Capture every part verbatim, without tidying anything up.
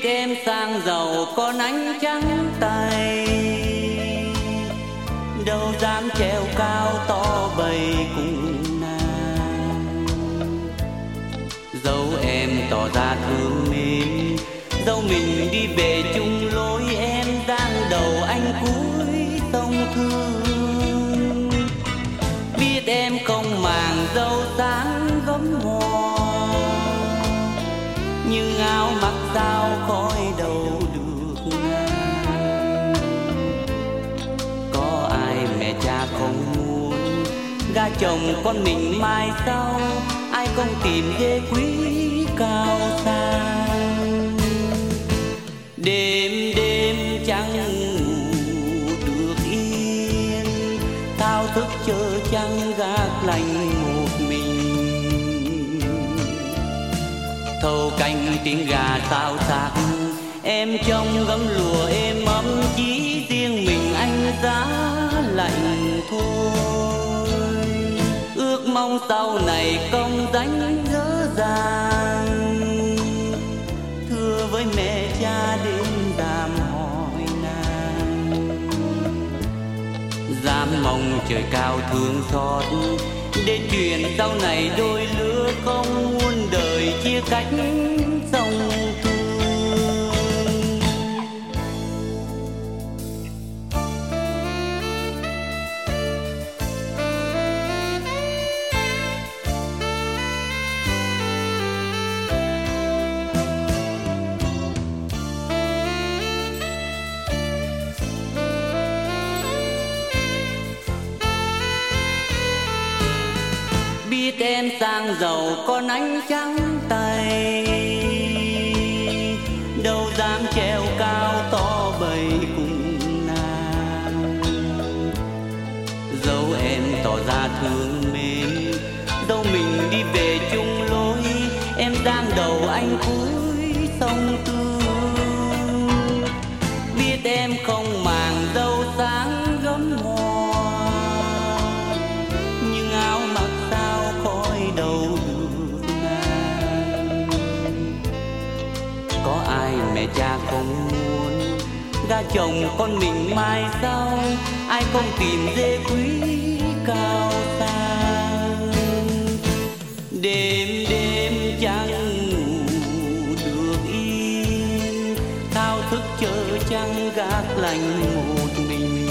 em sang giàu con ánh trắng tay, đâu dám treo cao to bầy cùng nàng. Dẫu em tỏ ra thương mến, dẫu mình đi về chung lối, em giang đầu anh cúi sông thương. Biết em không màng dâu sáng gấm hoa, nhưng áo mặc sao khói đâu được ngang. Có ai mẹ cha không muốn gả chồng con mình mai sau, ai không tìm ghê quý cao sang. Đêm đêm chẳng ngủ được yên, thao thức chờ trăng gác lạnh một mình. Thâu canh tiếng gà sao xác, em trong gấm lụa êm ấm, chỉ riêng mình anh giá lạnh thôi. Ước mong sau này công danh dở dàng, thưa với mẹ cha đến đàm hỏi nàng. Dám mong trời cao thương xót, để chuyện sau này đôi lứa không muôn đời chia cách sông thương. Biết em sang giàu con ánh trắng tay, đâu dám treo cao to bầy cùng nàng. Dẫu em tỏ ra thương mến, dẫu mình đi về chung lối, em giang đầu anh cúi sông tương. Biết em không màng dâu sáng gấm hoa, nhưng áo mặc sao khói đâu được ngang. Có ai mẹ cha không muốn gả chồng con mình mai sau, ai không tìm dê quý cao sang. Đêm đêm chẳng ngủ được yên, thao thức chờ trăng gác lạnh một mình.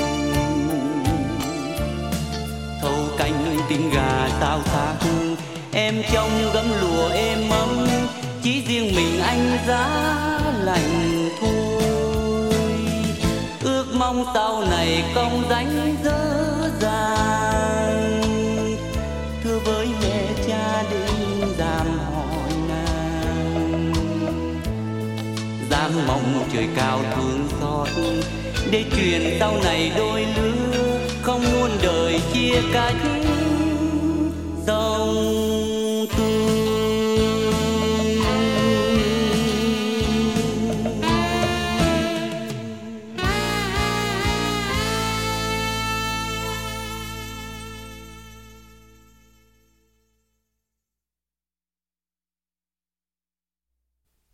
Thâu canh tiếng gà sao xác, em trong gấm lụa êm ấm, chỉ riêng mình anh giá lạnh thôi. Ước mong sau này công danh dở dàng, thưa với mẹ cha đến dám hỏi nàng. Dám mong trời cao thương xót, để chuyện sau này đôi lứa không muôn đời chia cách